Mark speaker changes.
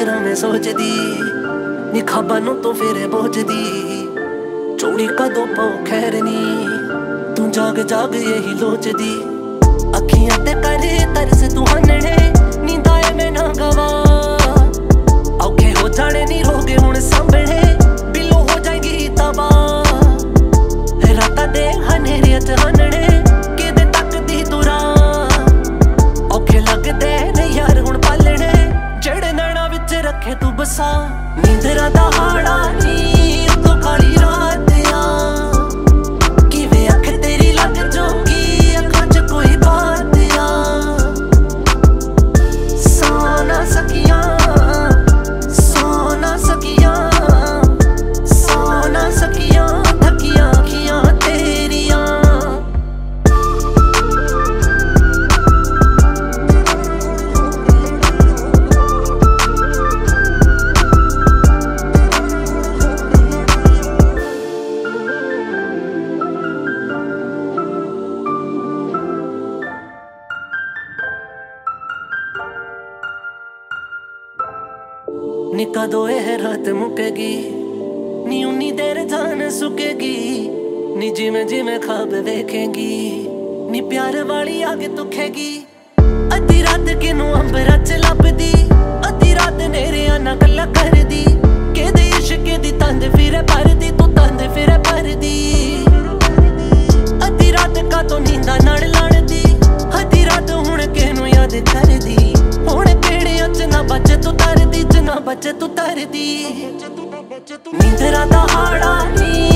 Speaker 1: तेरा मैं सोचदी नी खाबा नूं तो फेरे बोझदी चोड़ी कदों पाऊं खैर नी तू जाग जाग यही लोचदी अखियां ते करे तरस तू हनने नींदा ए मैं ना गवा औखे हो जाने नी रोगे हुण सांभणे बिलो हो जाएगी तबाह रातां दे हनेरे च हनने किदे तक दी तुरा औखे लगदे ने यार हुण पालणे जेड़े नैना विच रखे तू बसा नींदरां दा हाड़ा नी तो काली रात आ किवें अख तेरी लग जोगी अखां च कोई बात आ सो ना सकियां थकियां अखियां तेरियां नी कदों यह रात मुकेगी नी उन्नी देर जान सुकेगी नी जिमें जिमें ख्वाब देखेगी नी प्यार वाली आग दुखेगी अद्धी रात किनू अंबरा च लभदी अद्धी रात नेरे आना गल्ला करदी केदे इश्क दी तंद फिरे भरदी तू तंद फिरे भरदी अद्धी रात का तो नींदा नाल लड़दी अद्धी रात हुण किनू याद करदी हुण केड़े अच ना बचे तू तरदी च ना बचे तू तरदी नींदरां दा हाड़ा नी